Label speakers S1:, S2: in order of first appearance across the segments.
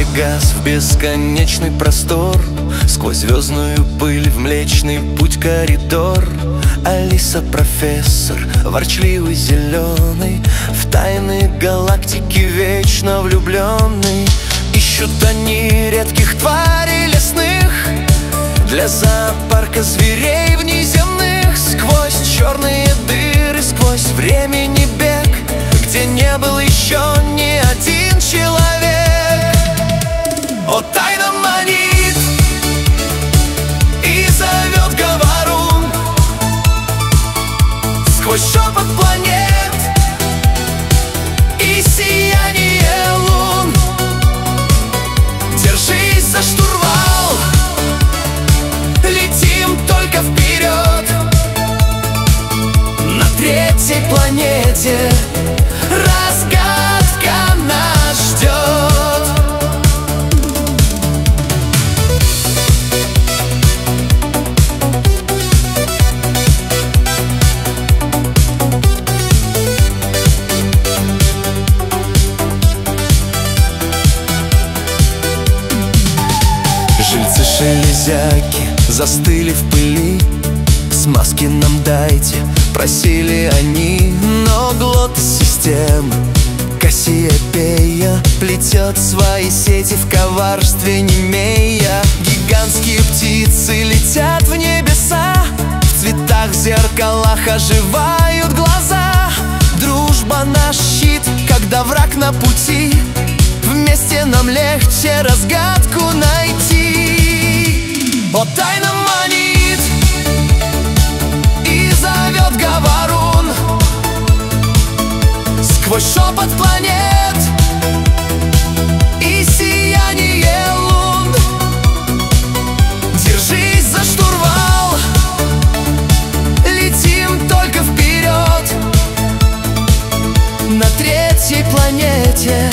S1: Пегас в бесконечный простор, сквозь звездную пыль в Млечный Путь коридор. Алиса профессор, ворчливый зеленый, в тайны галактики вечно влюбленный. Ищут они редких тварей лесных для зоопарка зверей внеземных. Сквозь черные дыры, сквозь времени бег, где не был еще ни один человек. О, тайна манит и зовет говорун, сквозь шепот планет и сияние лун. Держись за штурвал, летим только вперед. На третьей планете разгадка нас ждет. Жильцы-шелезяки застыли в пыли, смазки нам дайте, просили они. Но глотос-система Кассиопея плетет свои сети в коварстве немея. Гигантские птицы летят в небеса, в цветах, в зеркалах оживают глаза. Дружба наш щит, когда враг на пути, вместе нам легче разгадку найти. О, тайна манит и зовет говорун, сквозь шепот планет и сияние лун. Держись за штурвал, летим только вперед. На третьей планете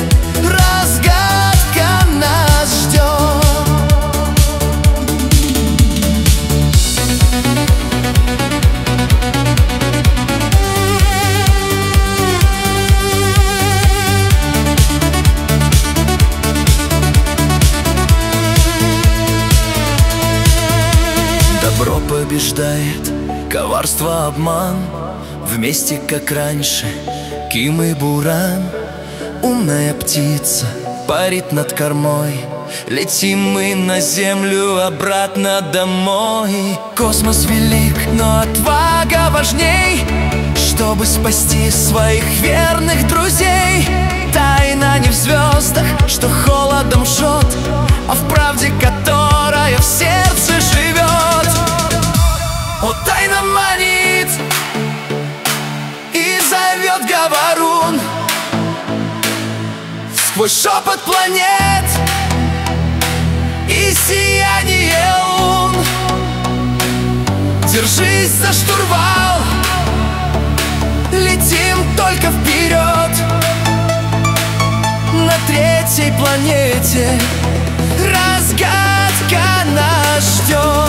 S1: разгадка нас ждет. Добро побеждает, коварство, обман, вместе, как раньше, Ким и Буран. Умная птица парит над кормой, летим мы на землю, обратно домой. Космос велик, но отвага важней, чтобы спасти своих верных друзей. Тайна не в звездах, что холодом жжет, а в правде, которая в сердце живет. О, тайна манит и зовет говорун, сквозь шепот планет и сияние лун. Держись за штурвал, летим только вперед. На третьей планете разгадка нас ждет.